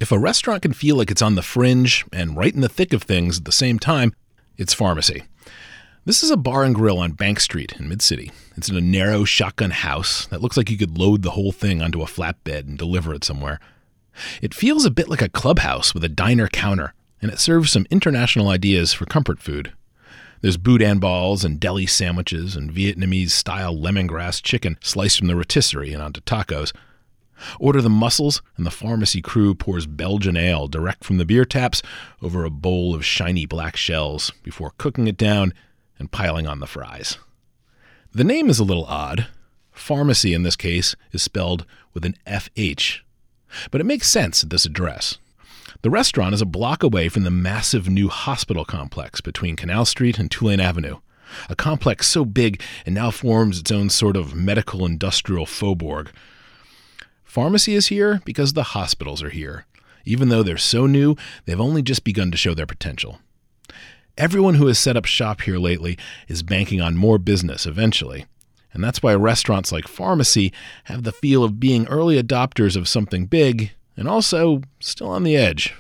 If a restaurant can feel like it's on the fringe and right in the thick of things at the same time, it's Pharmacy. This is a bar and grill on Bank Street in Mid-City. It's in a narrow shotgun house that looks like you could load the whole thing onto a flatbed and deliver it somewhere. It feels a bit like a clubhouse with a diner counter, and it serves some international ideas for comfort food. There's boudin balls and deli sandwiches and Vietnamese-style lemongrass chicken sliced from the rotisserie and onto tacos. Order the mussels, and the Pharmacy crew pours Belgian ale direct from the beer taps over a bowl of shiny black shells before cooking it down and piling on the fries. The name is a little odd. Pharmacy in this case is spelled with an FH, but it makes sense at this address. The restaurant is a block away from the massive new hospital complex between Canal Street and Tulane Avenue, a complex so big it now forms its own sort of medical-industrial faubourg. Pharmacy is here because the hospitals are here. Even though they're so new, they've only just begun to show their potential. Everyone who has set up shop here lately is banking on more business eventually. And that's why restaurants like Pharmacy have the feel of being early adopters of something big and also still on the edge.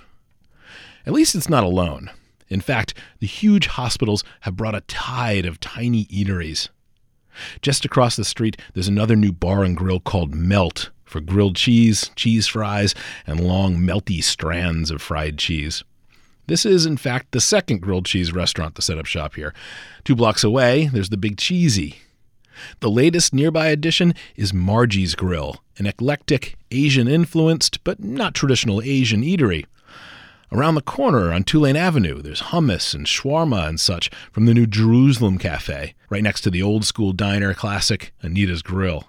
At least it's not alone. In fact, the huge hospitals have brought a tide of tiny eateries. Just across the street, there's another new bar and grill called Melt for grilled cheese, cheese fries, and long melty strands of fried cheese. This is, in fact, the second grilled cheese restaurant to set up shop here. 2 blocks away, there's the Big Cheesy. The latest nearby addition is Margie's Grill, an eclectic, Asian-influenced, but not traditional Asian eatery. Around the corner on Tulane Avenue, there's hummus and shawarma and such from the new Jerusalem Cafe, right next to the old-school diner classic Anita's Grill.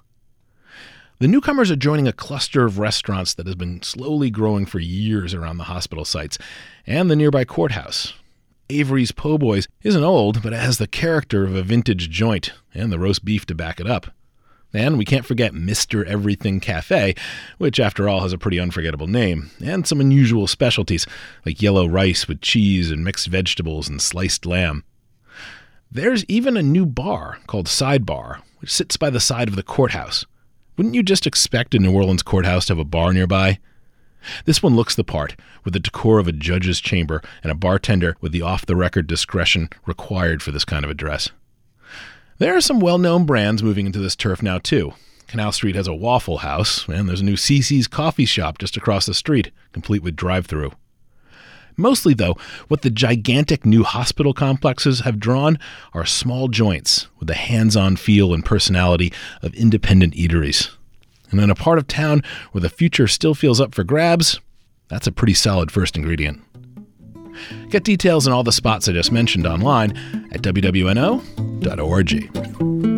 The newcomers are joining a cluster of restaurants that has been slowly growing for years around the hospital sites and the nearby courthouse. Avery's Po' Boys isn't old, but it has the character of a vintage joint and the roast beef to back it up. And we can't forget Mr. Everything Cafe, which after all has a pretty unforgettable name, and some unusual specialties like yellow rice with cheese and mixed vegetables and sliced lamb. There's even a new bar called Sidebar, which sits by the side of the courthouse. Wouldn't you just expect a New Orleans courthouse to have a bar nearby? This one looks the part, with the decor of a judge's chamber and a bartender with the off-the-record discretion required for this kind of address. There are some well-known brands moving into this turf now, too. Canal Street has a Waffle House, and there's a new CC's coffee shop just across the street, complete with drive-thru. Mostly, though, what the gigantic new hospital complexes have drawn are small joints with the hands-on feel and personality of independent eateries. And in a part of town where the future still feels up for grabs, that's a pretty solid first ingredient. Get details on all the spots I just mentioned online at wwno.org.